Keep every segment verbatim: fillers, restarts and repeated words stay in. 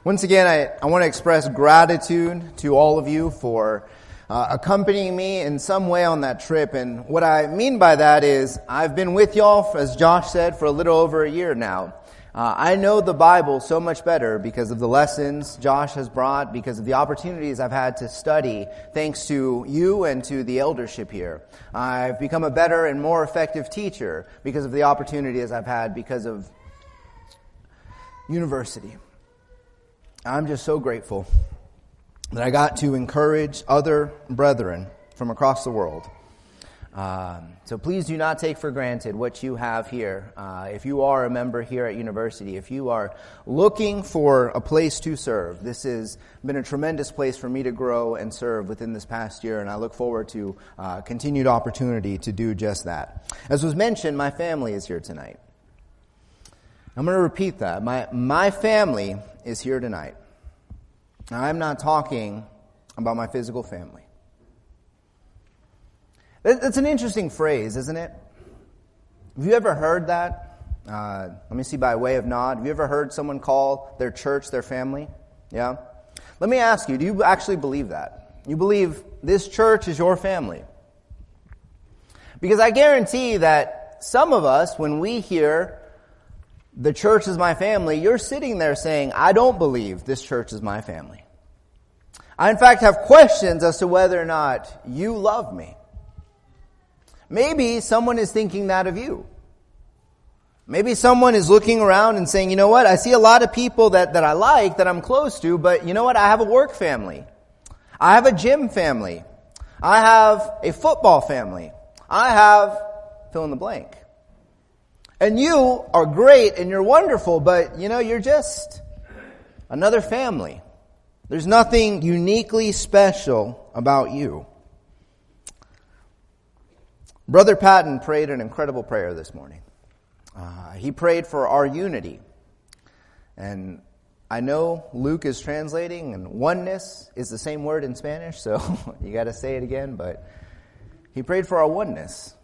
Once again, I, I want to express gratitude to all of you for uh, accompanying me in some way on that trip. And what I mean by that is I've been with y'all, as Josh said, for a little over a year now. Uh, I know the Bible so much better because of the lessons Josh has brought, because of the opportunities I've had to study, thanks to you and to the eldership here. I've become a better and more effective teacher because of the opportunities I've had because of university. I'm just so grateful that I got to encourage other brethren from across the world. Um, so please do not take for granted what you have here. Uh, if you are a member here at university, if you are looking for a place to serve, this has been a tremendous place for me to grow and serve within this past year, and I look forward to uh, continued opportunity to do just that. As was mentioned, my family is here tonight. I'm going to repeat that. My my family is here tonight. Now, I'm not talking about my physical family. That's an interesting phrase, isn't it? Have you ever heard that? Uh, let me see by way of nod. Have you ever heard someone call their church their family? Yeah? Let me ask you, do you actually believe that? You believe this church is your family? Because I guarantee that some of us, when we hear the church is my family, you're sitting there saying, I don't believe this church is my family. I, in fact, have questions as to whether or not you love me. Maybe someone is thinking that of you. Maybe someone is looking around and saying, you know what, I see a lot of people that, that I like, that I'm close to, but you know what, I have a work family. I have a gym family. I have a football family. I have fill in the blank. And you are great and you're wonderful, but, you know, you're just another family. There's nothing uniquely special about you. Brother Patton prayed an incredible prayer this morning. Uh, he prayed for our unity. And I know Luke is translating, and oneness is the same word in Spanish, so you got to say it again, but he prayed for our oneness.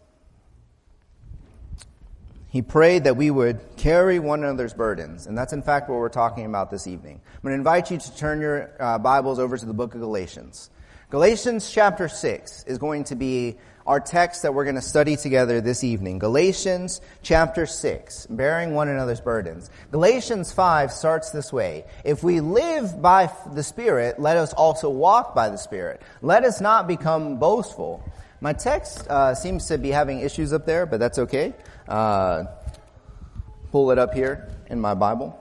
He prayed that we would carry one another's burdens, and that's in fact what we're talking about this evening. I'm going to invite you to turn your uh, Bibles over to the book of Galatians. Galatians chapter six is going to be our text that we're going to study together this evening. Galatians chapter six, bearing one another's burdens. Galatians five starts this way. If we live by the Spirit, let us also walk by the Spirit. Let us not become boastful. My text uh, seems to be having issues up there, but that's okay. Uh, pull it up here in my Bible.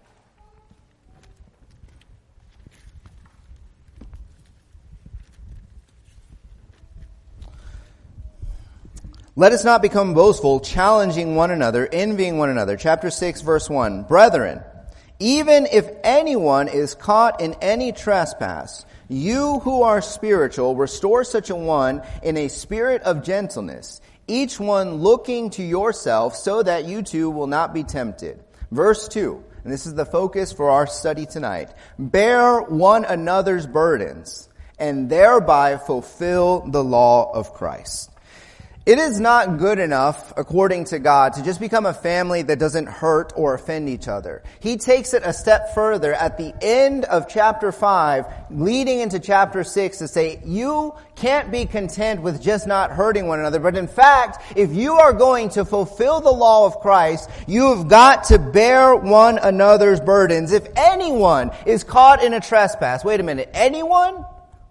Let us not become boastful, challenging one another, envying one another. Chapter six, verse one. Brethren, even if anyone is caught in any trespass, you who are spiritual, restore such a one in a spirit of gentleness, each one looking to yourself so that you too will not be tempted. Verse two, and this is the focus for our study tonight. Bear one another's burdens and thereby fulfill the law of Christ. It is not good enough, according to God, to just become a family that doesn't hurt or offend each other. He takes it a step further at the end of chapter five, leading into chapter six, to say, you can't be content with just not hurting one another, but in fact, if you are going to fulfill the law of Christ, you have got to bear one another's burdens. If anyone is caught in a trespass, wait a minute, anyone?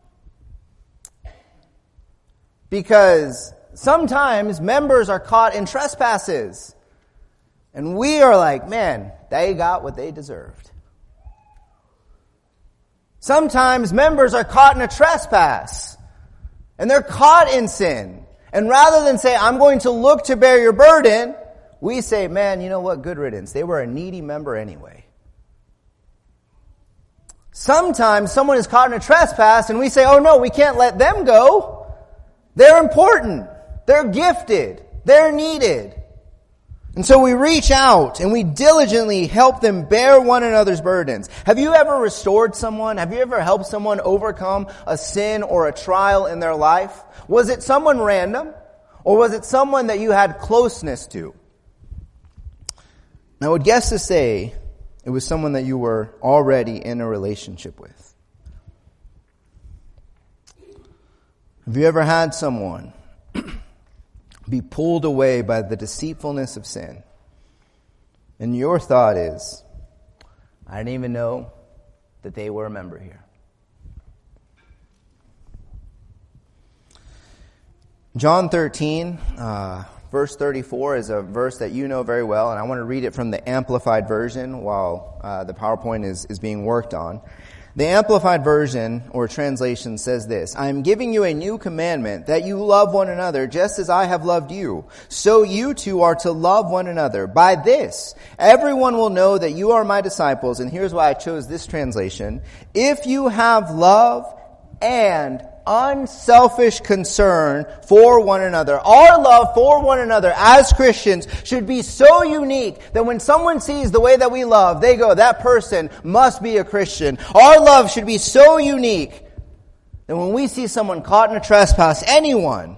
Because sometimes members are caught in trespasses. And we are like, man, they got what they deserved. Sometimes members are caught in a trespass. And they're caught in sin. And rather than say, I'm going to look to bear your burden, we say, man, you know what, good riddance. They were a needy member anyway. Sometimes someone is caught in a trespass and we say, oh no, we can't let them go. They're important. They're gifted. They're needed. And so we reach out and we diligently help them bear one another's burdens. Have you ever restored someone? Have you ever helped someone overcome a sin or a trial in their life? Was it someone random? Or was it someone that you had closeness to? Now I would guess to say It was someone that you were already in a relationship with. Have you ever had someone be pulled away by the deceitfulness of sin? And your thought is, I didn't even know that they were a member here. John thirteen, uh, verse thirty-four is a verse that you know very well, and I want to read it from the Amplified Version while uh, the PowerPoint is, is being worked on. The Amplified Version, or translation, says this: I am giving you a new commandment, that you love one another just as I have loved you. So you two are to love one another. By this, everyone will know that you are my disciples. And here's why I chose this translation: if you have love and unselfish concern for one another. Our love for one another as Christians should be so unique that when someone sees the way that we love, they go, that person must be a Christian. Our love should be so unique that when we see someone caught in a trespass, anyone,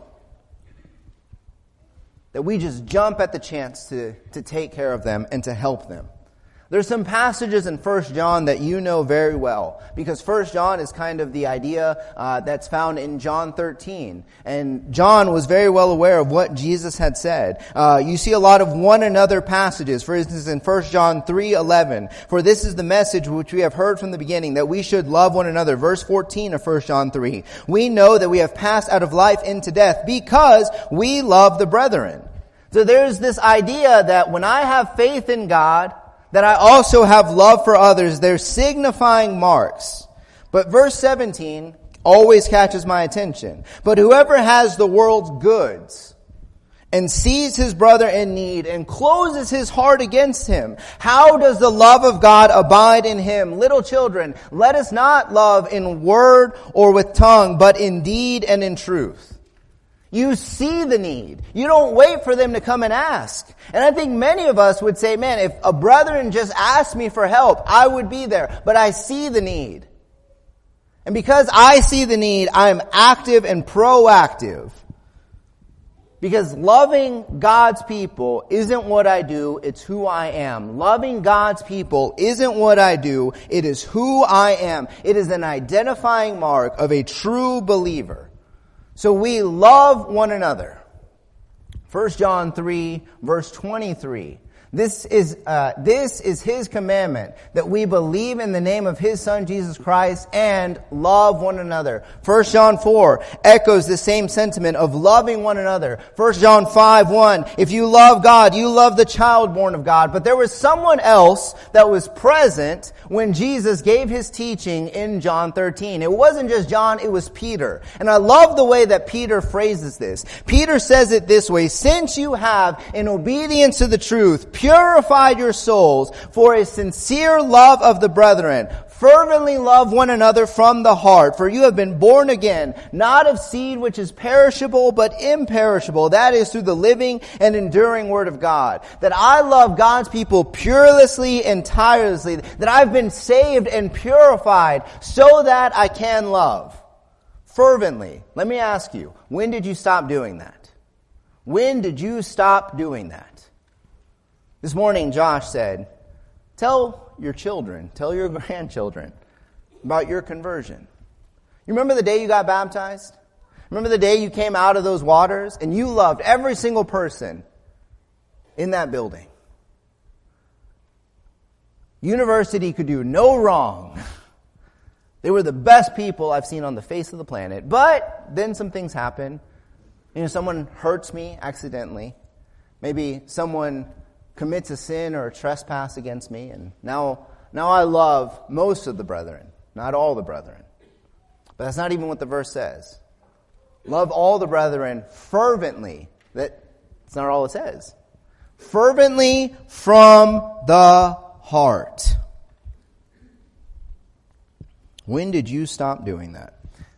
that we just jump at the chance to, to take care of them and to help them. There's some passages in First John that you know very well, because First John is kind of the idea uh, that's found in John thirteen. And John was very well aware of what Jesus had said. Uh, you see a lot of one another passages. For instance, in First John three eleven, for this is the message which we have heard from the beginning, that we should love one another. Verse fourteen of First John three, we know that we have passed out of life into death because we love the brethren. So there's this idea that when I have faith in God, that I also have love for others. They're signifying marks. But verse seventeen always catches my attention. But whoever has the world's goods and sees his brother in need and closes his heart against him, how does the love of God abide in him? Little children, let us not love in word or with tongue, but in deed and in truth. You see the need. You don't wait for them to come and ask. And I think many of us would say, man, if a brethren just asked me for help, I would be there. But I see the need. And because I see the need, I am active and proactive. Because loving God's people isn't what I do, it's who I am. Loving God's people isn't what I do, it is who I am. It is an identifying mark of a true believer. So we love one another. First John three, verse twenty-three. This is, uh, this is His commandment, that we believe in the name of His Son, Jesus Christ, and love one another. First John four echoes the same sentiment of loving one another. First John five, one, if you love God, you love the child born of God. But there was someone else that was present when Jesus gave His teaching in John thirteen. It wasn't just John, it was Peter. And I love the way that Peter phrases this. Peter says it this way: since you have, in obedience to the truth, purified your souls for a sincere love of the brethren, fervently love one another from the heart, for you have been born again, not of seed which is perishable, but imperishable. That is through the living and enduring word of God. That I love God's people purelessly and tirelessly. That I've been saved and purified so that I can love fervently. Let me ask you, when did you stop doing that? When did you stop doing that? This morning, Josh said, tell your children, tell your grandchildren about your conversion. You remember the day you got baptized? Remember the day you came out of those waters and you loved every single person in that building? University could do no wrong. They were the best people I've seen on the face of the planet. But then some things happen. You know, someone hurts me accidentally. Maybe someone commits a sin or a trespass against me, and now now I love most of the brethren, not all the brethren. But that's not even what the verse says. Love all the brethren fervently. That, that's not all it says. Fervently from the heart. When did you stop doing that?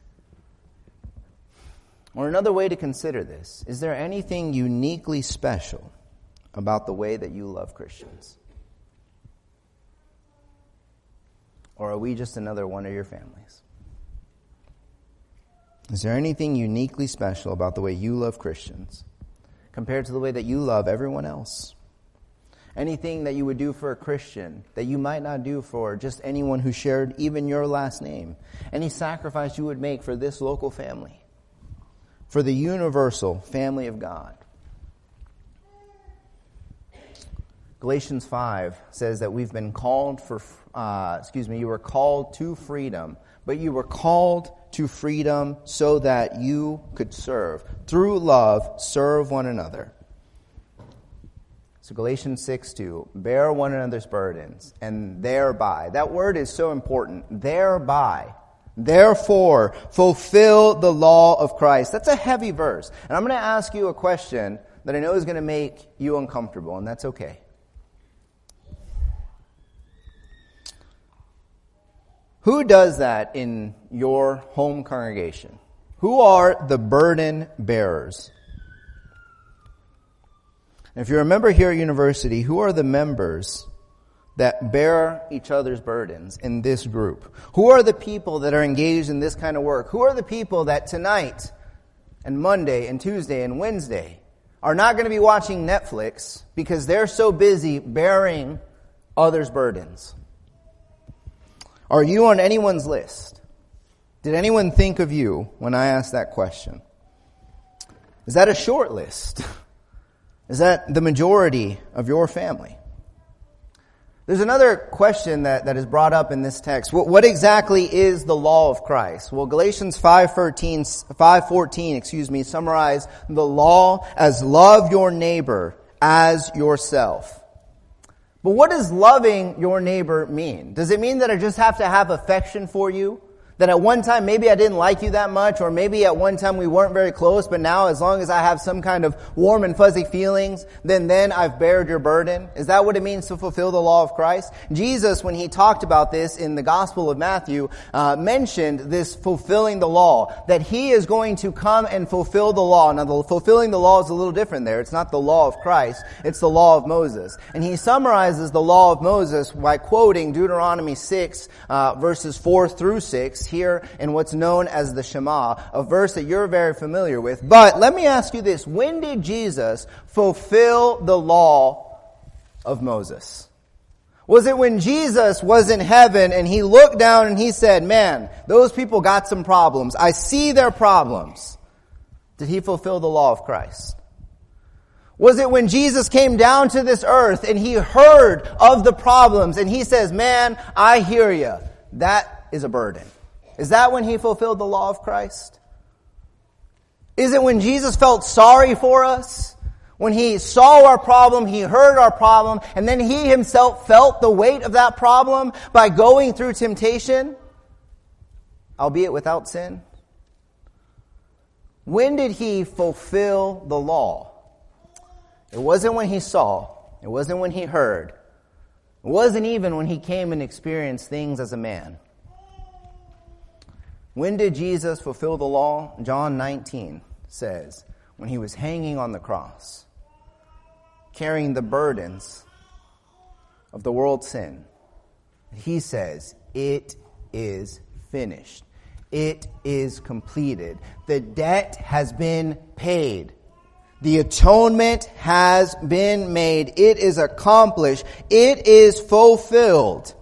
Or another way to consider this, is there anything uniquely special about the way that you love Christians? Or are we just another one of your families? Is there anything uniquely special about the way you love Christians compared to the way that you love everyone else? Anything that you would do for a Christian that you might not do for just anyone who shared even your last name. Any sacrifice you would make for this local family. For the universal family of God. Galatians five says that we've been called for, uh, excuse me, you were called to freedom, but you were called to freedom so that you could serve. Through love, serve one another. So Galatians six two, bear one another's burdens, and thereby, that word is so important, thereby, therefore, fulfill the law of Christ. That's a heavy verse. And I'm going to ask you a question that I know is going to make you uncomfortable, and that's okay. Who does that in your home congregation? Who are the burden bearers? And if you remember here at university, who are the members that bear each other's burdens in this group? Who are the people that are engaged in this kind of work? Who are the people that tonight and Monday and Tuesday and Wednesday are not going to be watching Netflix because they're so busy bearing others' burdens? Are you on anyone's list? Did anyone think of you when I asked that question? Is that a short list? Is that the majority of your family? There's another question that, that is brought up in this text. What, what exactly is the law of Christ? Well, Galatians five fourteen, excuse me, summarize the law as love your neighbor as yourself. But what does loving your neighbor mean? Does it mean that I just have to have affection for you? That at one time maybe I didn't like you that much, or maybe at one time we weren't very close, but now as long as I have some kind of warm and fuzzy feelings, then then I've bared your burden? Is that what it means to fulfill the law of Christ? Jesus, when he talked about this in the Gospel of Matthew, uh, mentioned this fulfilling the law, that he is going to come and fulfill the law. Now, the, fulfilling the law is a little different there. It's not the law of Christ, it's the law of Moses. And he summarizes the law of Moses by quoting Deuteronomy six, uh, verses four through six, here in what's known as the Shema, a verse that you're very familiar with. But let me ask you this. When did Jesus fulfill the law of Moses? Was it when Jesus was in heaven and he looked down and he said, man, those people got some problems. I see their problems. Did he fulfill the law of Christ? Was it when Jesus came down to this earth and he heard of the problems and he says, man, I hear you. That is a burden. Is that when he fulfilled the law of Christ? Is it when Jesus felt sorry for us? When he saw our problem, he heard our problem, and then he himself felt the weight of that problem by going through temptation, albeit without sin? When did he fulfill the law? It wasn't when he saw. It wasn't when he heard. It wasn't even when he came and experienced things as a man. When did Jesus fulfill the law? John nineteen says, when he was hanging on the cross, carrying the burdens of the world's sin, he says, it is finished. It is completed. The debt has been paid. The atonement has been made. It is accomplished. It is fulfilled.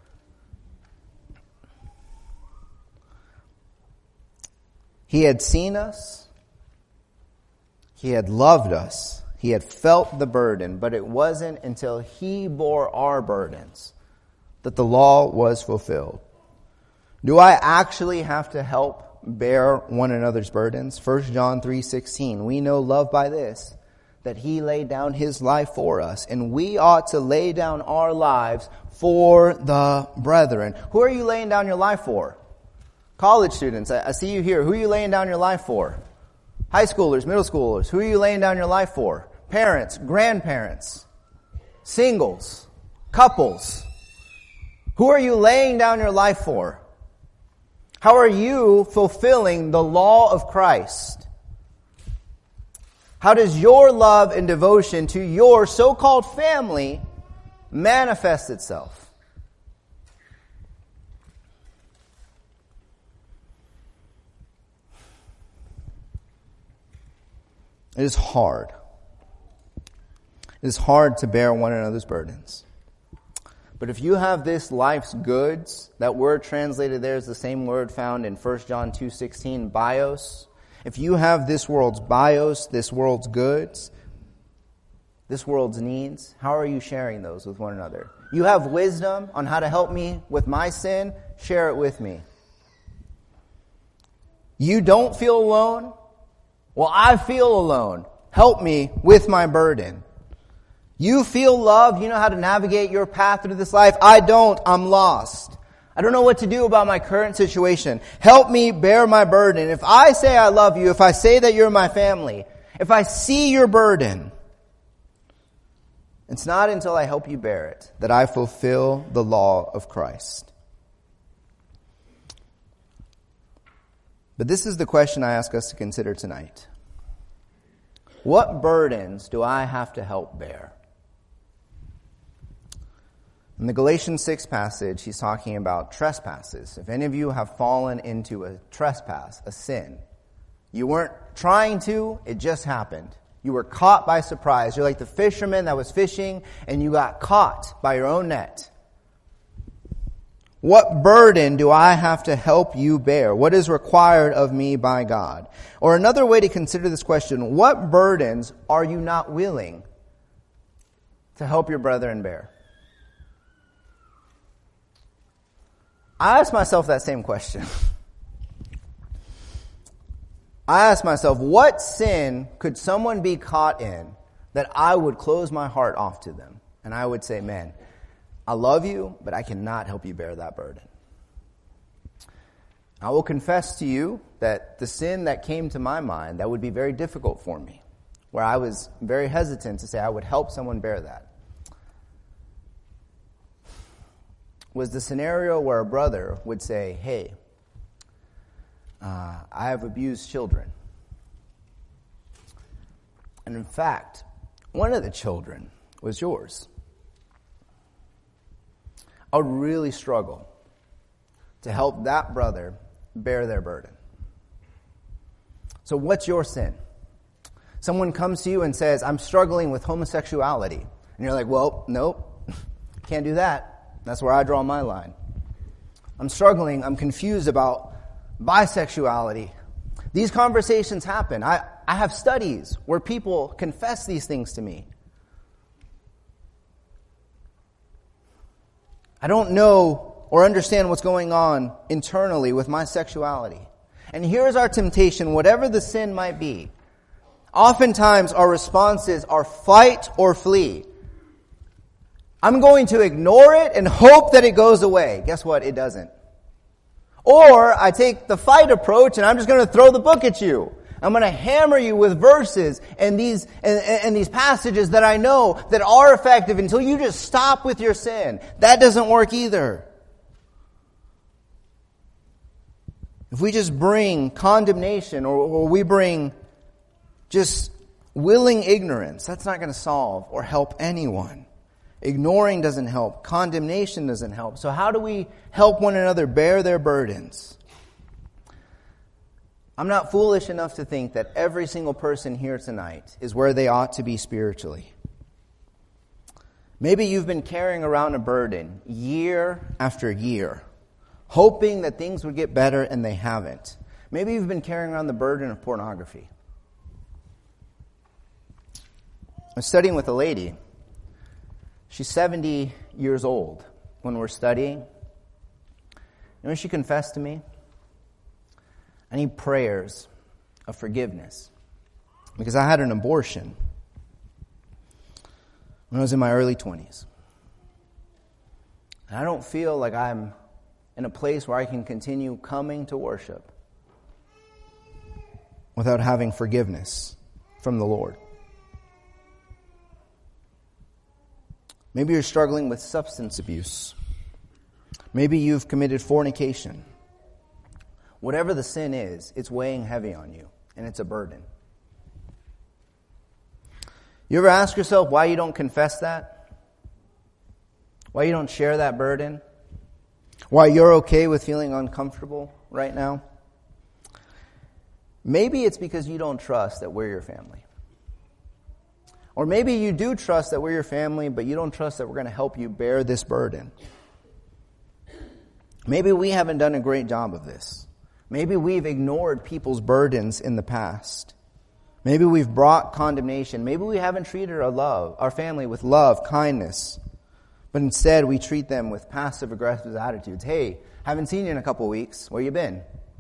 He had seen us. He had loved us. He had felt the burden, but it wasn't until he bore our burdens that the law was fulfilled. Do I actually have to help bear one another's burdens? First John three sixteen, we know love by this, that he laid down his life for us, and we ought to lay down our lives for the brethren. Who are you laying down your life for? College students, I see you here. Who are you laying down your life for? High schoolers, middle schoolers, who are you laying down your life for? Parents, grandparents, singles, couples. Who are you laying down your life for? How are you fulfilling the law of Christ? How does your love and devotion to your so-called family manifest itself? It is hard. It It is hard to bear one another's burdens. But if you have this life's goods, that word translated there is the same word found in First John two sixteen, bios. If you have this world's bios, this world's goods, this world's needs, how are you sharing those with one another? You have wisdom on how to help me with my sin, share it with me. You don't feel alone? Well, I feel alone. Help me with my burden. You feel loved. You know how to navigate your path through this life. I don't. I'm lost. I don't know what to do about my current situation. Help me bear my burden. If I say I love you, if I say that you're my family, if I see your burden, it's not until I help you bear it that I fulfill the law of Christ. But this is the question I ask us to consider tonight. What burdens do I have to help bear? In the Galatians six passage, he's talking about trespasses. If any of you have fallen into a trespass, a sin, you weren't trying to, it just happened. You were caught by surprise. You're like the fisherman that was fishing and you got caught by your own net. What burden do I have to help you bear? What is required of me by God? Or another way to consider this question, what burdens are you not willing to help your brethren bear? I ask myself that same question. I ask myself, what sin could someone be caught in that I would close my heart off to them? And I would say, man, I love you, but I cannot help you bear that burden. I will confess to you that the sin that came to my mind that would be very difficult for me, where I was very hesitant to say I would help someone bear that, was the scenario where a brother would say, hey, uh, I have abused children. And in fact, one of the children was yours. I would really struggle to help that brother bear their burden. So what's your sin? Someone comes to you and says, I'm struggling with homosexuality. And you're like, well, nope, can't do that. That's where I draw my line. I'm struggling. I'm confused about bisexuality. These conversations happen. I, I have studies where people confess these things to me. I don't know or understand what's going on internally with my sexuality. And here's our temptation, whatever the sin might be. Oftentimes our responses are fight or flee. I'm going to ignore it and hope that it goes away. Guess what? It doesn't. Or I take the fight approach and I'm just going to throw the book at you. I'm going to hammer you with verses and these and, and these passages that I know that are effective until you just stop with your sin. That doesn't work either. If we just bring condemnation or, or we bring just willing ignorance, that's not going to solve or help anyone. Ignoring doesn't help. Condemnation doesn't help. So how do we help one another bear their burdens? I'm not foolish enough to think that every single person here tonight is where they ought to be spiritually. Maybe you've been carrying around a burden year after year, hoping that things would get better and they haven't. Maybe you've been carrying around the burden of pornography. I was studying with a lady. She's seventy years old when we're studying. You know, she confessed to me, I need prayers of forgiveness because I had an abortion when I was in my early twenties. And I don't feel like I'm in a place where I can continue coming to worship without having forgiveness from the Lord. Maybe you're struggling with substance abuse. Maybe you've committed fornication. Whatever the sin is, it's weighing heavy on you, and it's a burden. You ever ask yourself why you don't confess that? Why you don't share that burden? Why you're okay with feeling uncomfortable right now? Maybe it's because you don't trust that we're your family. Or maybe you do trust that we're your family, but you don't trust that we're going to help you bear this burden. Maybe we haven't done a great job of this. Maybe we've ignored people's burdens in the past. Maybe we've brought condemnation. Maybe we haven't treated our love, our family with love, kindness. But instead we treat them with passive-aggressive attitudes. Hey, haven't seen you in a couple weeks. Where you been?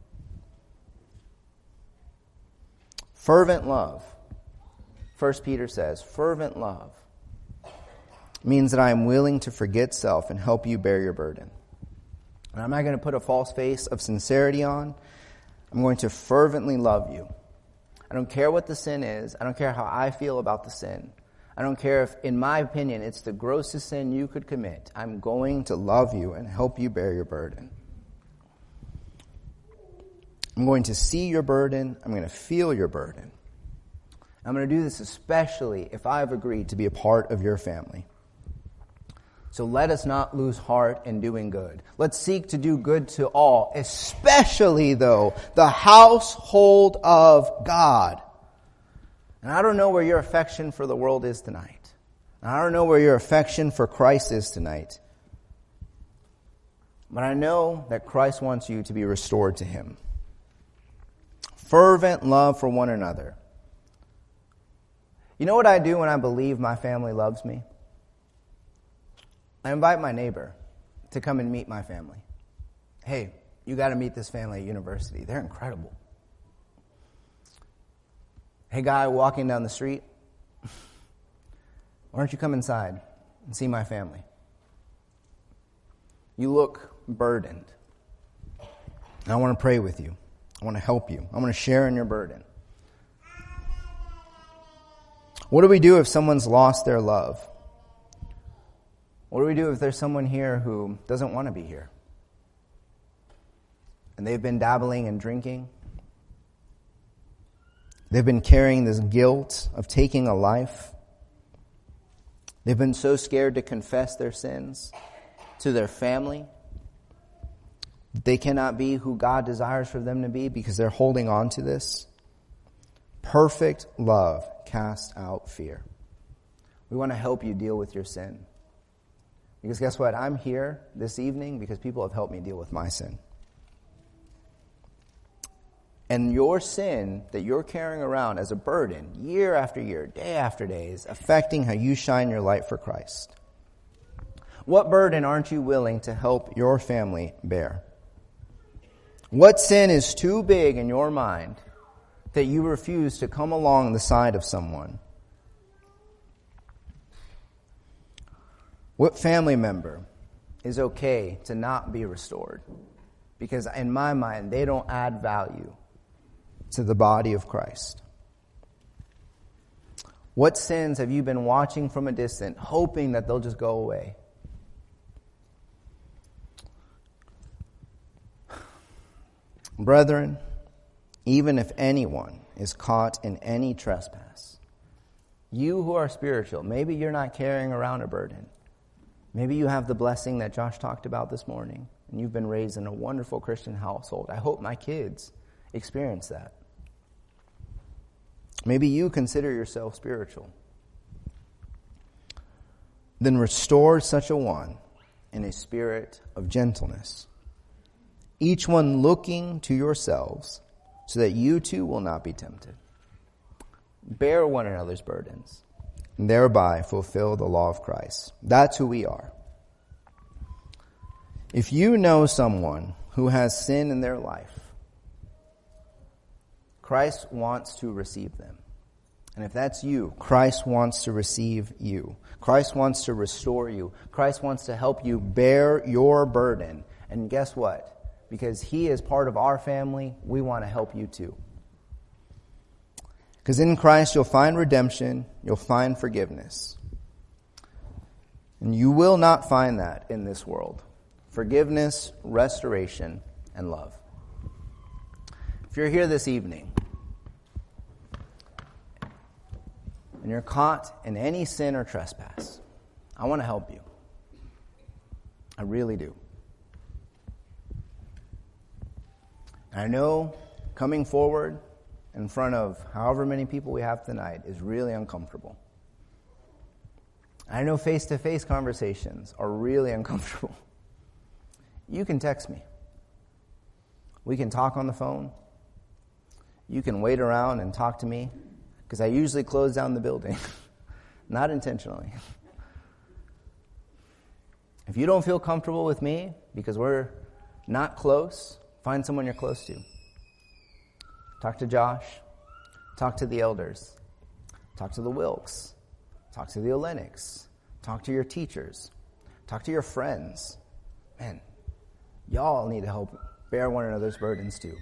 Fervent love. First Peter says, fervent love means that I am willing to forget self and help you bear your burden. And I'm not going to put a false face of sincerity on. I'm going to fervently love you. I don't care what the sin is. I don't care how I feel about the sin. I don't care if, in my opinion, it's the grossest sin you could commit. I'm going to love you and help you bear your burden. I'm going to see your burden. I'm going to feel your burden. I'm going to do this especially if I've agreed to be a part of your family. So let us not lose heart in doing good. Let's seek to do good to all, especially, though, the household of God. And I don't know where your affection for the world is tonight. And I don't know where your affection for Christ is tonight. But I know that Christ wants you to be restored to Him. Fervent love for one another. You know what I do when I believe my family loves me? I invite my neighbor to come and meet my family. Hey, you got to meet this family at university. They're incredible. Hey, guy walking down the street, why don't you come inside and see my family? You look burdened. And I want to pray with you. I want to help you. I want to share in your burden. What do we do if someone's lost their love? What do we do if there's someone here who doesn't want to be here? And they've been dabbling in drinking. They've been carrying this guilt of taking a life. They've been so scared to confess their sins to their family. They cannot be who God desires for them to be because they're holding on to this. Perfect love casts out fear. We want to help you deal with your sin. Because guess what? I'm here this evening because people have helped me deal with my sin. And your sin that you're carrying around as a burden, year after year, day after day, is affecting how you shine your light for Christ. What burden aren't you willing to help your family bear? What sin is too big in your mind that you refuse to come along the side of someone? What family member is okay to not be restored? Because in my mind, they don't add value to the body of Christ. What sins have you been watching from a distance, hoping that they'll just go away? Brethren, even if anyone is caught in any trespass, you who are spiritual, maybe you're not carrying around a burden. Maybe you have the blessing that Josh talked about this morning, and you've been raised in a wonderful Christian household. I hope my kids experience that. Maybe you consider yourself spiritual. Then restore such a one in a spirit of gentleness, each one looking to yourselves, so that you too will not be tempted. Bear one another's burdens, and thereby fulfill the law of Christ. That's who we are. If you know someone who has sin in their life, Christ wants to receive them. And if that's you, Christ wants to receive you. Christ wants to restore you. Christ wants to help you bear your burden. And guess what? Because He is part of our family, we want to help you too. Because in Christ you'll find redemption, you'll find forgiveness. And you will not find that in this world. Forgiveness, restoration, and love. If you're here this evening and you're caught in any sin or trespass, I want to help you. I really do. And I know coming forward in front of however many people we have tonight is really uncomfortable. I know face-to-face conversations are really uncomfortable. You can text me. We can talk on the phone. You can wait around and talk to me, because I usually close down the building. Not intentionally. If you don't feel comfortable with me because we're not close, find someone you're close to. Talk to Josh. Talk to the elders. Talk to the Wilks. Talk to the Olenics. Talk to your teachers. Talk to your friends. Man, y'all need to help bear one another's burdens too.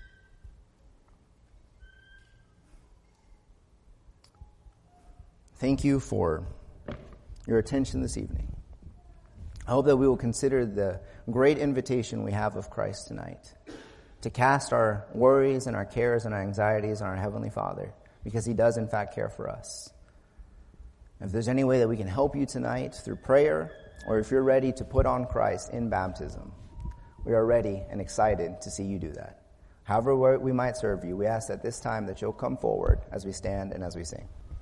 Thank you for your attention this evening. I hope that we will consider the great invitation we have of Christ tonight to cast our worries and our cares and our anxieties on our Heavenly Father, because He does in fact care for us. If there's any way that we can help you tonight through prayer, or if you're ready to put on Christ in baptism, we are ready and excited to see you do that. However we might serve you, we ask at this time that you'll come forward as we stand and as we sing.